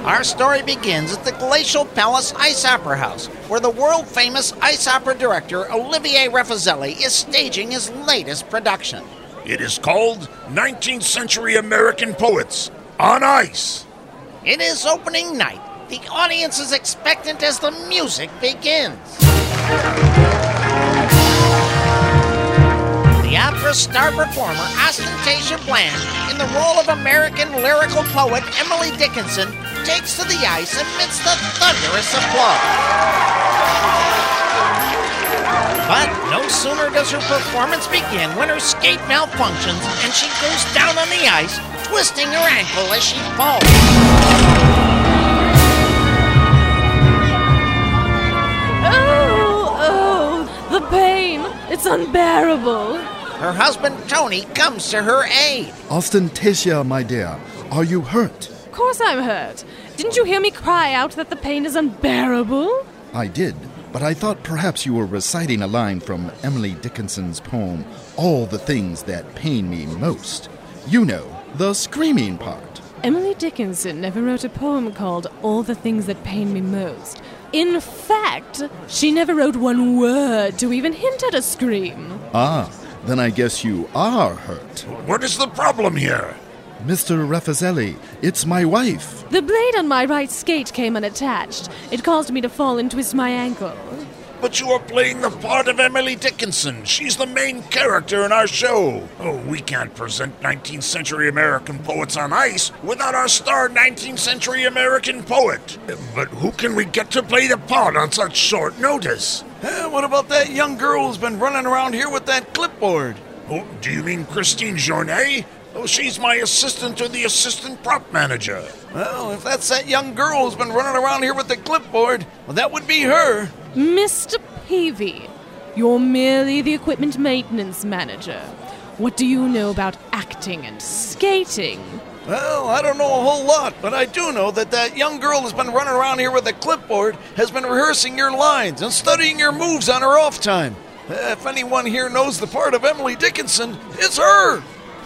Our story begins at the Glacial Palace Ice Opera House, where the world-famous ice opera director Olivier Refazelli is staging his latest production. It is called 19th Century American Poets on Ice. It is opening night. The audience is expectant as the music begins. The opera's star performer, Ostentatia Bland, in the role of American lyrical poet Emily Dickinson, takes to the ice amidst the thunderous applause. But no sooner does her performance begin when her skate malfunctions and she goes down on the ice, twisting her ankle as she falls. Oh, the pain. It's unbearable. Her husband, Tony, comes to her aid. Ostentatia, my dear, are you hurt? Of course I'm hurt. Didn't you hear me cry out that the pain is unbearable? I did, but I thought perhaps you were reciting a line from Emily Dickinson's poem, All the Things That Pain Me Most. You know, the screaming part. Emily Dickinson never wrote a poem called All the Things That Pain Me Most. In fact, she never wrote one word to even hint at a scream. Ah, then I guess you are hurt. What is the problem here? Mr. Refazelli, it's my wife. The blade on my right skate came unattached. It caused me to fall and twist my ankle. But you are playing the part of Emily Dickinson. She's the main character in our show. Oh, we can't present 19th Century American Poets on Ice without our star 19th Century American poet. But who can we get to play the part on such short notice? What about that young girl who's been running around here with that clipboard? Oh, do you mean Christine Journet? Oh, she's my assistant to the assistant prop manager. Well, if that's that young girl who's been running around here with the clipboard, well, that would be her. Mr. Peavy, you're merely the equipment maintenance manager. What do you know about acting and skating? Well, I don't know a whole lot, but I do know that young girl who's been running around here with a clipboard has been rehearsing your lines and studying your moves on her off time. If anyone here knows the part of Emily Dickinson, it's her.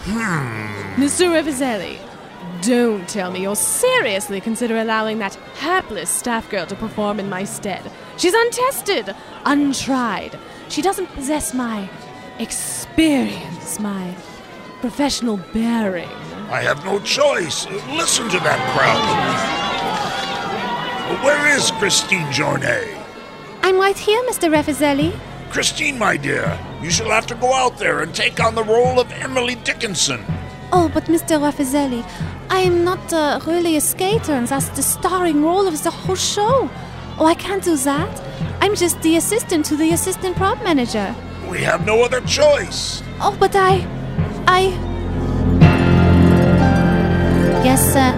Mr. Refazelli, don't tell me you'll seriously consider allowing that hapless staff girl to perform in my stead. She's untested, untried. She doesn't possess my experience, my professional bearing. I have no choice. Listen to that crowd. Where is Christine Journet? I'm right here, Mr. Refazelli. Christine, my dear, you shall have to go out there and take on the role of Emily Dickinson. Oh, but Mr. Refazelli, I am not really a skater, and that's the starring role of the whole show. Oh, I can't do that. I'm just the assistant to the assistant prop manager. We have no other choice. Oh, but Yes, sir,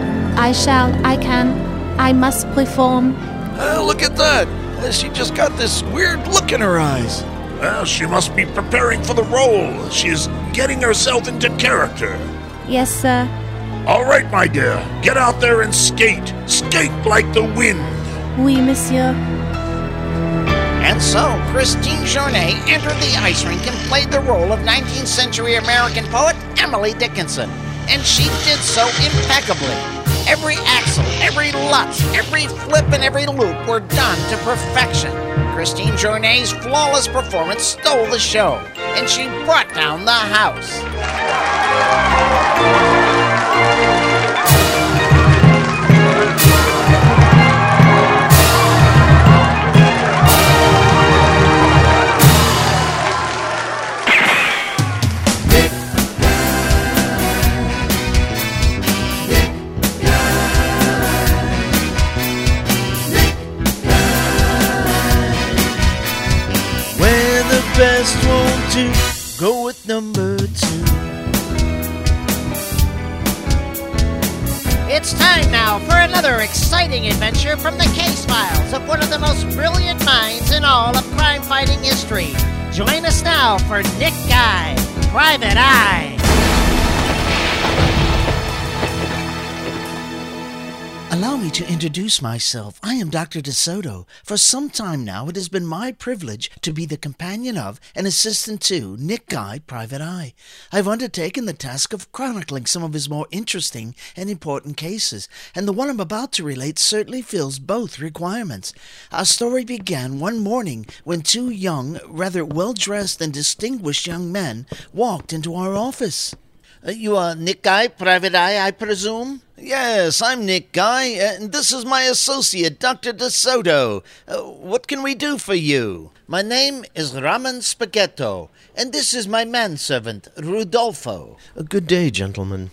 I must perform. Look at that. She just got this weird look in her eyes. Well, she must be preparing for the role. She is getting herself into character. Yes, sir. All right, my dear. Get out there and skate. Skate like the wind. Oui, monsieur. And so, Christine Journet entered the ice rink and played the role of 19th century American poet Emily Dickinson. And she did so impeccably. Every axle, every lutz, every flip, and every loop were done to perfection. Christine Journet's flawless performance stole the show, and she brought down the house. Best won't do, go with number 2. It's time now for another exciting adventure from the case files of one of the most brilliant minds in all of crime-fighting history. Join us now for Nick Guy, Private Eye. A Allow me to introduce myself. I am Dr. DeSoto. For some time now, it has been my privilege to be the companion of and assistant to Nick Guy, Private Eye. I've undertaken the task of chronicling some of his more interesting and important cases, and the one I'm about to relate certainly fills both requirements. Our story began one morning when two young, rather well-dressed and distinguished young men walked into our office. You are Nick Guy, Private Eye, I presume? Yes, I'm Nick Guy, and this is my associate, Dr. DeSoto. What can we do for you? My name is Ramen Spaghetto, and this is my manservant, Rudolfo. Good day, gentlemen.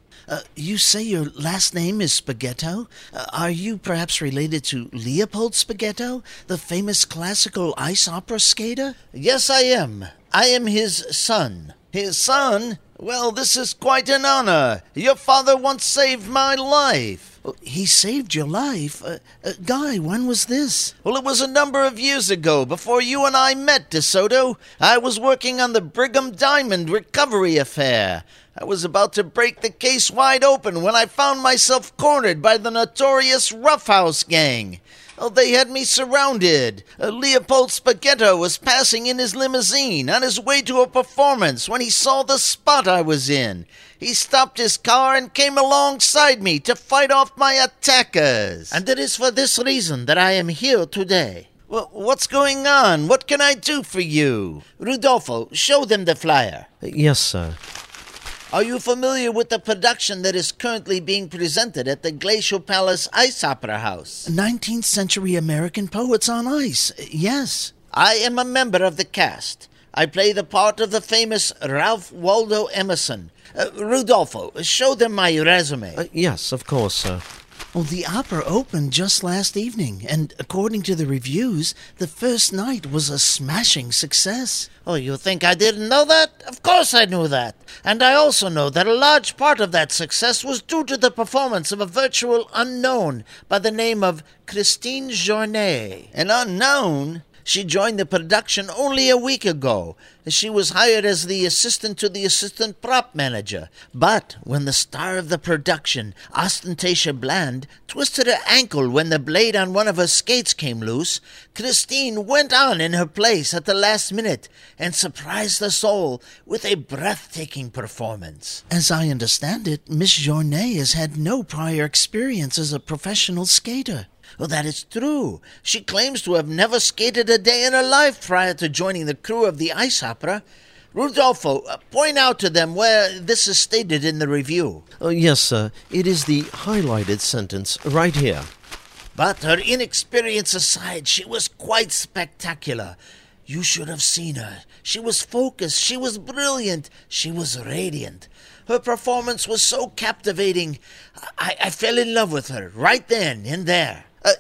You say your last name is Spaghetto? Are you perhaps related to Leopold Spaghetto, the famous classical ice opera skater? Yes, I am. I am his son. His son? Well, this is quite an honor. Your father once saved my life. He saved your life? Guy, when was this? Well, it was a number of years ago, before you and I met, DeSoto. I was working on the Brigham Diamond recovery affair. I was about to break the case wide open when I found myself cornered by the notorious Roughhouse Gang. Oh, they had me surrounded. Leopold Spaghetto was passing in his limousine on his way to a performance when he saw the spot I was in. He stopped his car and came alongside me to fight off my attackers. And it is for this reason that I am here today. Well, what's going on? What can I do for you? Rudolfo, show them the flyer. Yes, sir. Are you familiar with the production that is currently being presented at the Glacial Palace Ice Opera House? 19th Century American Poets on Ice, yes. I am a member of the cast. I play the part of the famous Ralph Waldo Emerson. Rudolfo, show them my resume. Yes, of course, sir. Well, the opera opened just last evening, and according to the reviews, the first night was a smashing success. Oh, you think I didn't know that? Of course I knew that. And I also know that a large part of that success was due to the performance of a virtual unknown by the name of Christine Journet. An unknown? She joined the production only a week ago. She was hired as the assistant to the assistant prop manager. But when the star of the production, Ostentatia Bland, twisted her ankle when the blade on one of her skates came loose, Christine went on in her place at the last minute and surprised us all with a breathtaking performance. As I understand it, Miss Journet has had no prior experience as a professional skater. Well, that is true. She claims to have never skated a day in her life prior to joining the crew of the ice opera. Rudolfo, point out to them where this is stated in the review. Yes, sir. It is the highlighted sentence right here. But her inexperience aside, she was quite spectacular. You should have seen her. She was focused. She was brilliant. She was radiant. Her performance was so captivating. I fell in love with her right then and there.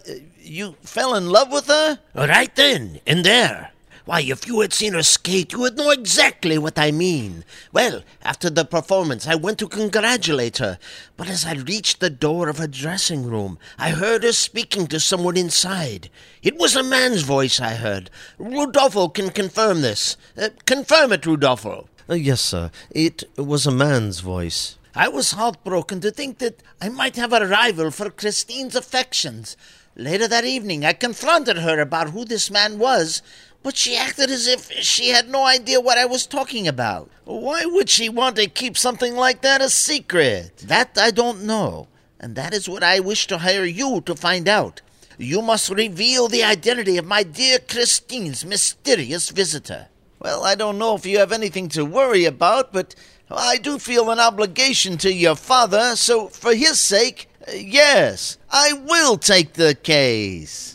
You fell in love with her? Right then and there. Why, if you had seen her skate, you would know exactly what I mean. Well, after the performance, I went to congratulate her. But as I reached the door of her dressing room, I heard her speaking to someone inside. It was a man's voice I heard. Rudolfo can confirm this. Confirm it, Rudolfo. Yes, sir. It was a man's voice. I was heartbroken to think that I might have a rival for Christine's affections. Later that evening, I confronted her about who this man was, but she acted as if she had no idea what I was talking about. Why would she want to keep something like that a secret? That I don't know, and that is what I wish to hire you to find out. You must reveal the identity of my dear Christine's mysterious visitor. Well, I don't know if you have anything to worry about, but I do feel an obligation to your father, so for his sake, yes, I will take the case.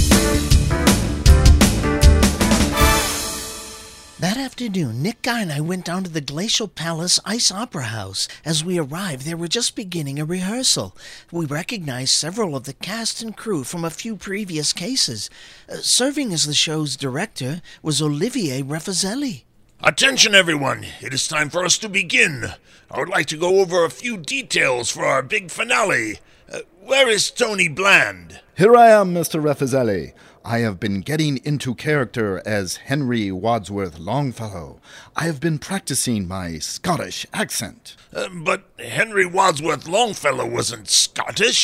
That afternoon, Nick Guy and I went down to the Glacial Palace Ice Opera House. As we arrived, they were just beginning a rehearsal. We recognized several of the cast and crew from a few previous cases. Serving as the show's director was Olivier Refazelli. Attention, everyone. It is time for us to begin. I would like to go over a few details for our big finale. Where is Tony Bland? Here I am, Mr. Refazelli. I have been getting into character as Henry Wadsworth Longfellow. I have been practicing my Scottish accent. But Henry Wadsworth Longfellow wasn't Scottish.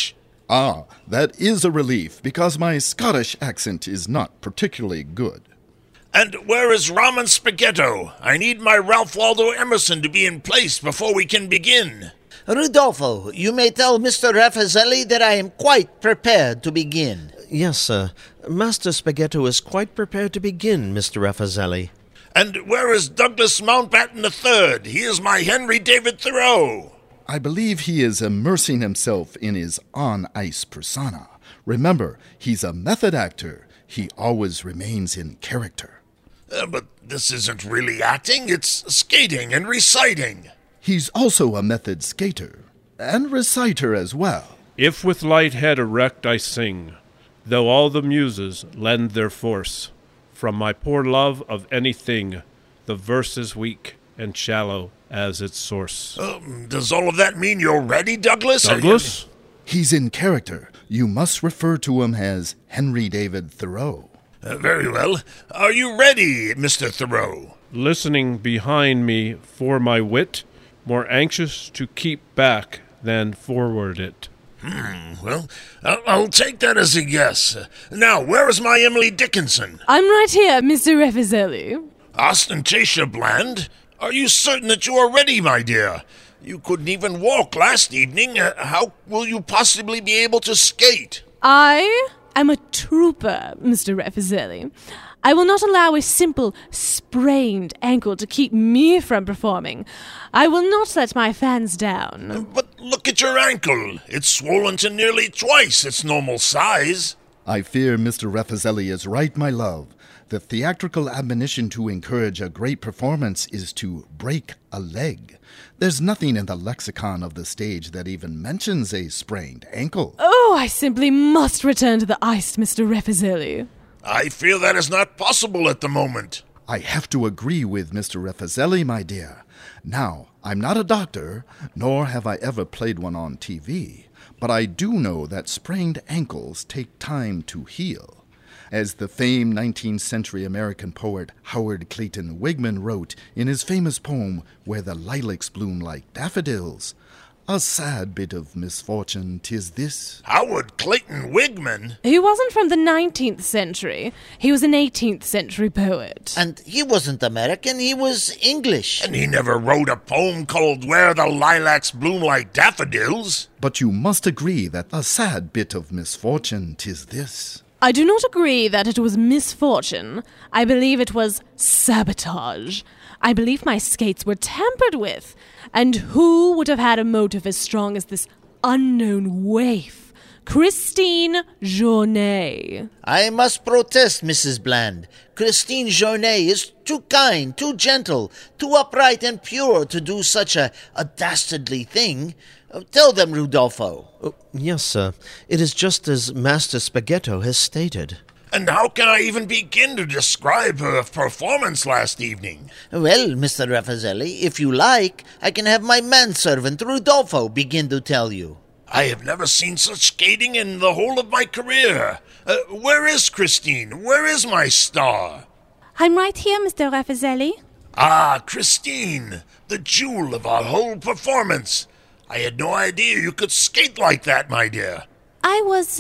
Ah, that is a relief, because my Scottish accent is not particularly good. And where is Ramen Spaghetto? I need my Ralph Waldo Emerson to be in place before we can begin. Rudolfo, you may tell Mr. Raffazelli that I am quite prepared to begin. Yes, sir. Master Spaghetto is quite prepared to begin, Mr. Raffazelli. And where is Douglas Mountbatten III? He is my Henry David Thoreau. I believe he is immersing himself in his on-ice persona. Remember, he's a method actor. He always remains in character. But this isn't really acting, it's skating and reciting. He's also a method skater, and reciter as well. If with light head erect I sing, though all the muses lend their force, from my poor love of anything, the verse is weak and shallow as its source. Does all of that mean you're ready, Douglas? Douglas? He's in character. You must refer to him as Henry David Thoreau. Very well. Are you ready, Mr. Thoreau? Listening behind me for my wit, more anxious to keep back than forward it. Well, I'll take that as a yes. Now, where is my Emily Dickinson? I'm right here, Mr. Raffazelli. Ostentatia Bland? Are you certain that you are ready, my dear? You couldn't even walk last evening. How will you possibly be able to skate? I am a trooper, Mr. Raffazelli. I will not allow a simple sprained ankle to keep me from performing. I will not let my fans down. But look at your ankle. It's swollen to nearly twice its normal size. I fear Mr. Raffazelli is right, my love. The theatrical admonition to encourage a great performance is to break a leg. There's nothing in the lexicon of the stage that even mentions a sprained ankle. Oh, I simply must return to the ice, Mr. Raffazelli. I fear that is not possible at the moment. I have to agree with Mr. Raffazelli, my dear. Now, I'm not a doctor, nor have I ever played one on TV, but I do know that sprained ankles take time to heal. As the famed 19th century American poet Howard Clayton Wigman wrote in his famous poem, Where the Lilacs Bloom Like Daffodils, a sad bit of misfortune 'tis this. Howard Clayton Wigman? He wasn't from the 19th century. He was an 18th century poet. And he wasn't American, he was English. And he never wrote a poem called Where the Lilacs Bloom Like Daffodils. But you must agree that a sad bit of misfortune 'tis this. I do not agree that it was misfortune. I believe it was sabotage. I believe my skates were tampered with. And who would have had a motive as strong as this unknown waif, Christine Journet? I must protest, Mrs. Bland. Christine Journet is too kind, too gentle, too upright and pure to do such a dastardly thing. Tell them, Rudolfo. Yes, sir. It is just as Master Spaghetto has stated. And how can I even begin to describe her performance last evening? Well, Mr. Raffazelli, if you like, I can have my manservant, Rudolfo, begin to tell you. I have never seen such skating in the whole of my career. Where is Christine? Where is my star? I'm right here, Mr. Raffazelli. Ah, Christine, the jewel of our whole performance. I had no idea you could skate like that, my dear. I was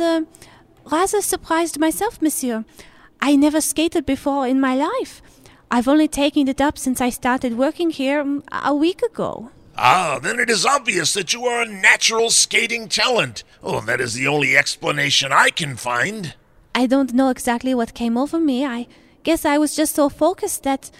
rather surprised myself, monsieur. I never skated before in my life. I've only taken it up since I started working here a week ago. Ah, then it is obvious that you are a natural skating talent. Oh, that is the only explanation I can find. I don't know exactly what came over me. I guess I was just so focused that,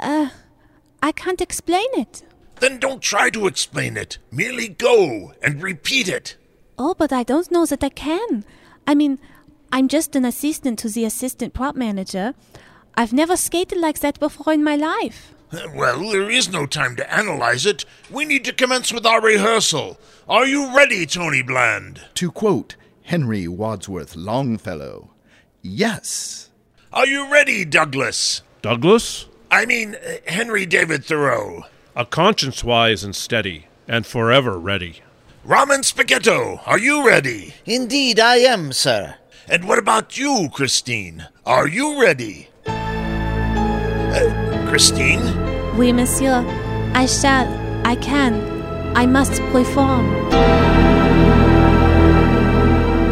I can't explain it. Then don't try to explain it. Merely go and repeat it. Oh, but I don't know that I can. I mean, I'm just an assistant to the assistant prop manager. I've never skated like that before in my life. Well, there is no time to analyze it. We need to commence with our rehearsal. Are you ready, Tony Bland? To quote Henry Wadsworth Longfellow, yes. Are you ready, Douglas? Douglas? I mean, Henry David Thoreau. A conscience wise and steady, and forever ready. Ramen Spaghetto, are you ready? Indeed, I am, sir. And what about you, Christine? Are you ready? Christine? Oui, monsieur. I shall. I can. I must perform.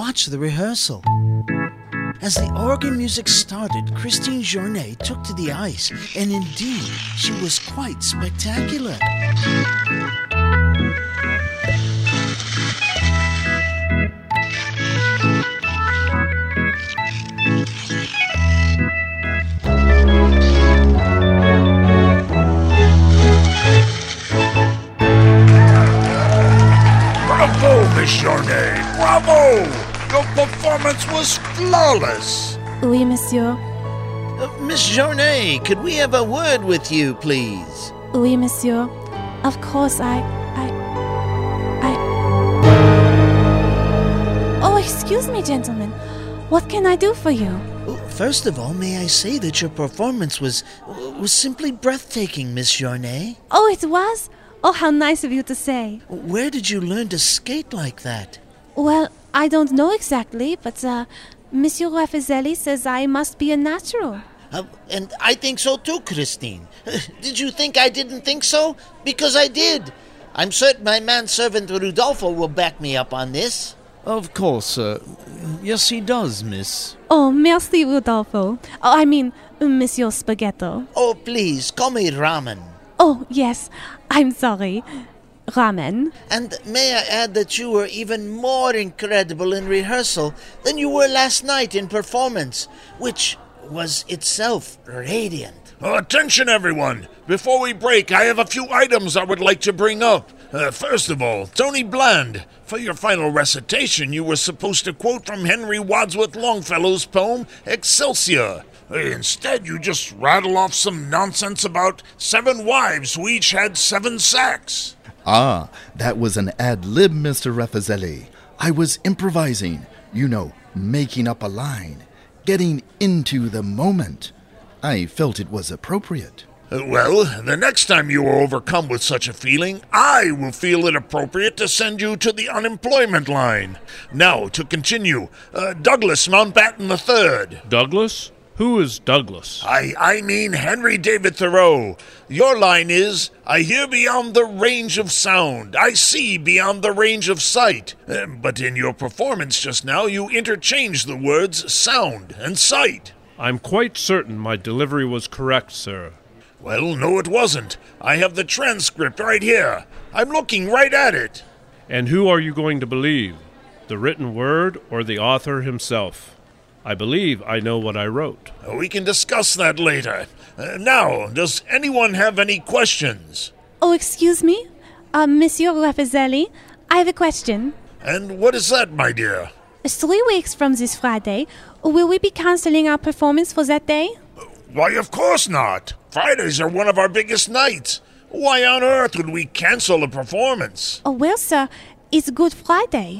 watch the rehearsal. As the organ music started, Christine Journet took to the ice, and indeed, she was quite spectacular. Bravo, Miss Journet! Bravo! Your performance was flawless! Oui, monsieur. Miss Journet, could we have a word with you, please? Oui, monsieur. Of course, Oh, excuse me, gentlemen. What can I do for you? First of all, may I say that your performance was simply breathtaking, Miss Journet? Oh, it was? Oh, how nice of you to say. Where did you learn to skate like that? Well, I don't know exactly, but Monsieur Raffazelli says I must be a natural. And I think so too, Christine. Did you think I didn't think so? Because I did. I'm certain my manservant Rudolfo will back me up on this. Of course, yes, he does, miss. Oh, merci, Rudolfo. Oh, I mean, Monsieur Spaghetto. Oh, please, call me Ramen. Oh, yes, I'm sorry. Ramen. And may I add that you were even more incredible in rehearsal than you were last night in performance, which was itself radiant. Attention, everyone! Before we break, I have a few items I would like to bring up. First of all, Tony Bland. For your final recitation, you were supposed to quote from Henry Wadsworth Longfellow's poem, Excelsior. Instead, you just rattle off some nonsense about 7 wives who each had 7 sacks. Ah, that was an ad-lib, Mr. Raffazelli. I was improvising, making up a line, getting into the moment. I felt it was appropriate. Well, the next time you are overcome with such a feeling, I will feel it appropriate to send you to the unemployment line. Now, to continue, Douglas Mountbatten III. Douglas? Who is Douglas? I mean Henry David Thoreau. Your line is, I hear beyond the range of sound. I see beyond the range of sight. But in your performance just now, you interchanged the words sound and sight. I'm quite certain my delivery was correct, sir. Well, no, it wasn't. I have the transcript right here. I'm looking right at it. And who are you going to believe? The written word or the author himself? I believe I know what I wrote. We can discuss that later. Now, does anyone have any questions? Oh, excuse me? Monsieur Raffazelli, I have a question. And what is that, my dear? 3 weeks from this Friday, will we be cancelling our performance for that day? Why, of course not. Fridays are one of our biggest nights. Why on earth would we cancel a performance? Oh, well, sir, it's Good Friday.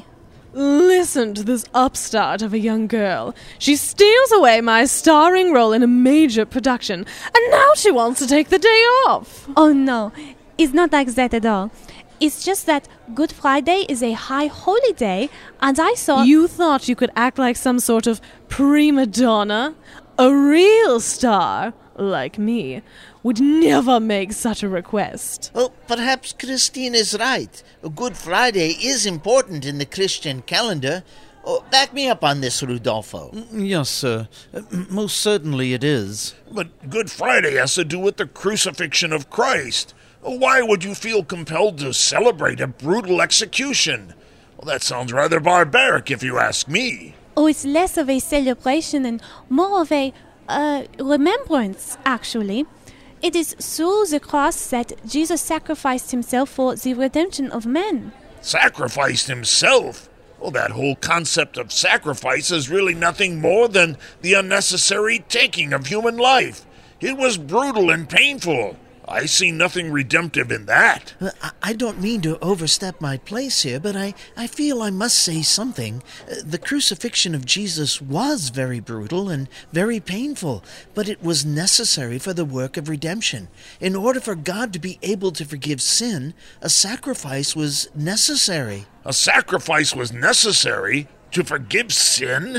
Listen to this upstart of a young girl. She steals away my starring role in a major production, and now she wants to take the day off. Oh, no, it's not like that at all. It's just that Good Friday is a high holy day, and I thought... You thought you could act like some sort of prima donna? A real star, like me, would never make such a request. Well, perhaps Christine is right. Good Friday is important in the Christian calendar. Oh, back me up on this, Rudolfo. Yes, sir. Most certainly it is. But Good Friday has to do with the crucifixion of Christ. Why would you feel compelled to celebrate a brutal execution? Well, that sounds rather barbaric, if you ask me. Oh, it's less of a celebration and more of a remembrance, actually. It is through the cross that Jesus sacrificed himself for the redemption of men. Sacrificed himself? Well, that whole concept of sacrifice is really nothing more than the unnecessary taking of human life. It was brutal and painful. I see nothing redemptive in that. I don't mean to overstep my place here, but I feel I must say something. The crucifixion of Jesus was very brutal and very painful, but it was necessary for the work of redemption. In order for God to be able to forgive sin, a sacrifice was necessary. A sacrifice was necessary to forgive sin?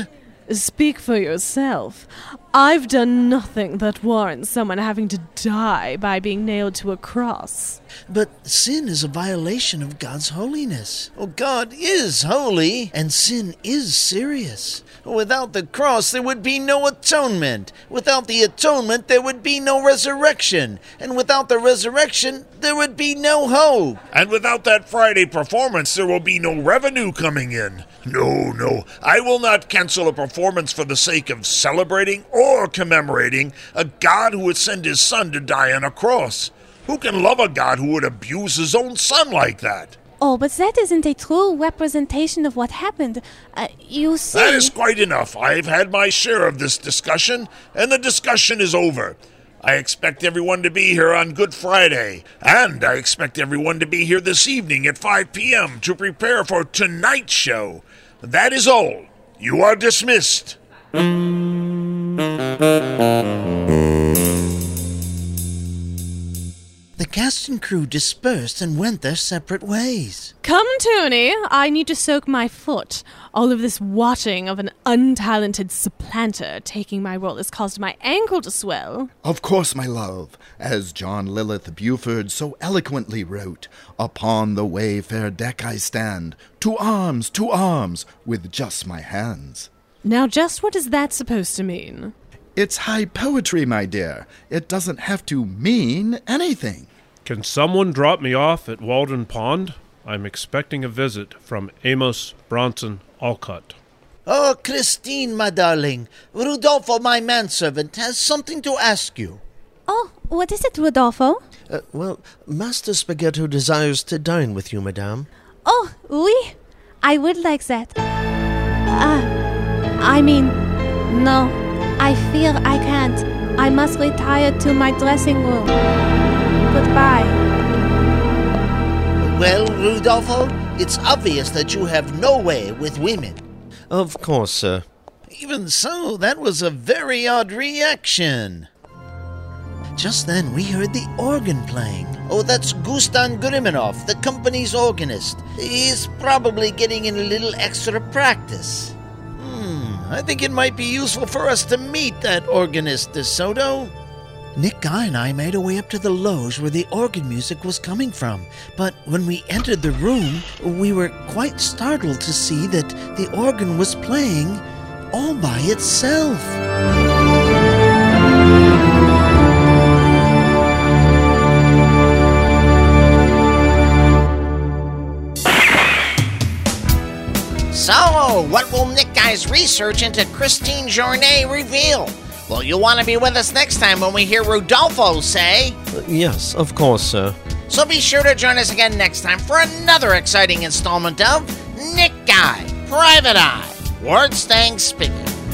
Speak for yourself. I've done nothing that warrants someone having to die by being nailed to a cross. But sin is a violation of God's holiness. Oh, God is holy, and sin is serious. Without the cross, there would be no atonement. Without the atonement, there would be no resurrection. And without the resurrection, there would be no hope. And without that Friday performance, there will be no revenue coming in. No, I will not cancel a performance for the sake of celebrating or commemorating a God who would send his son to die on a cross. Who can love a God who would abuse his own son like that? Oh, but that isn't a true representation of what happened. You see... That is quite enough. I've had my share of this discussion, and the discussion is over. I expect everyone to be here on Good Friday, and I expect everyone to be here this evening at 5 p.m. to prepare for tonight's show. That is all. You are dismissed. The cast and crew dispersed and went their separate ways. Come, Tony, I need to soak my foot. All of this watching of an untalented supplanter taking my role has caused my ankle to swell. Of course, my love, as John Lilith Buford so eloquently wrote, "Upon the way fair deck I stand, to arms, with just my hands." Now, just what is that supposed to mean? It's high poetry, my dear. It doesn't have to mean anything. Can someone drop me off at Walden Pond? I'm expecting a visit from Amos Bronson Alcott. Oh, Christine, my darling. Rudolfo, my manservant, has something to ask you. Oh, what is it, Rodolfo? Well, Master Spaghetto desires to dine with you, madame. Oh, oui. I would like that. No. I fear I can't. I must retire to my dressing room. Goodbye. Well, Rudolfo, it's obvious that you have no way with women. Of course, sir. Even so, that was a very odd reaction. Just then, we heard the organ playing. Oh, that's Gustan Griminov, the company's organist. He's probably getting in a little extra practice. I think it might be useful for us to meet that organist, DeSoto. Nick Guy and I made our way up to the loge where the organ music was coming from. But when we entered the room, we were quite startled to see that the organ was playing all by itself. So, what will Nick Guy's research into Christine Journet reveal? Will you want to be with us next time when we hear Rudolfo say? Yes, of course, sir. So be sure to join us again next time for another exciting installment of Nick Guy, Private Eye, Wordstang Spigot.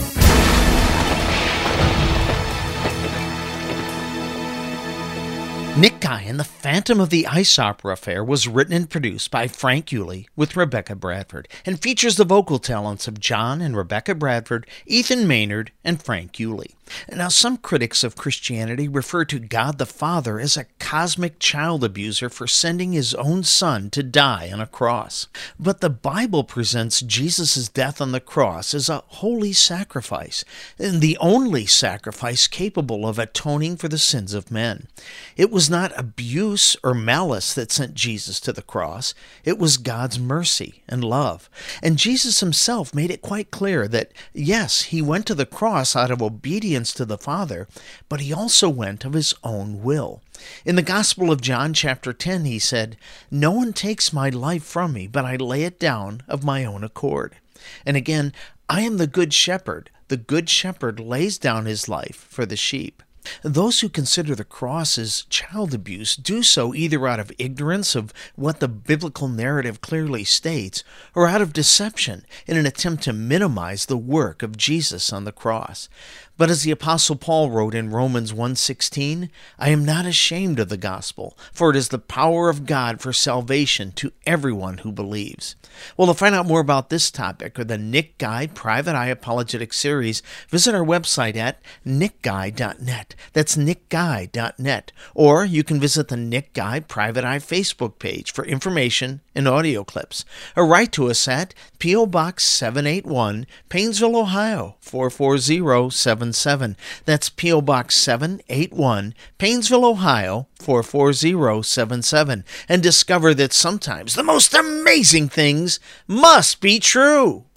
Nick Guy and the Phantom of the Ice Opera Affair was written and produced by Frank Yulee with Rebecca Bradford and features the vocal talents of John and Rebecca Bradford, Ethan Maynard, and Frank Yulee. Now, some critics of Christianity refer to God the Father as a cosmic child abuser for sending his own son to die on a cross. But the Bible presents Jesus' death on the cross as a holy sacrifice, and the only sacrifice capable of atoning for the sins of men. It was not abuse or malice that sent Jesus to the cross. It was God's mercy and love. And Jesus himself made it quite clear that, yes, he went to the cross out of obedience to the Father, but he also went of his own will. In the Gospel of John, chapter 10, he said, "No one takes my life from me, but I lay it down of my own accord." And again, "I am the good shepherd. The good shepherd lays down his life for the sheep." Those who consider the cross as child abuse do so either out of ignorance of what the biblical narrative clearly states, or out of deception in an attempt to minimize the work of Jesus on the cross. But as the Apostle Paul wrote in Romans 1:16, I am not ashamed of the gospel, for it is the power of God for salvation to everyone who believes. Well, to find out more about this topic or the Nick Guy Private Eye Apologetics series, visit our website at nickguy.net. That's nickguy.net. Or you can visit the Nick Guy Private Eye Facebook page for information and audio clips. Or write to us at P.O. Box 781, Painesville, Ohio, 44077. That's P.O. Box 781, Painesville, Ohio, 44077. And discover that sometimes the most amazing things must be true.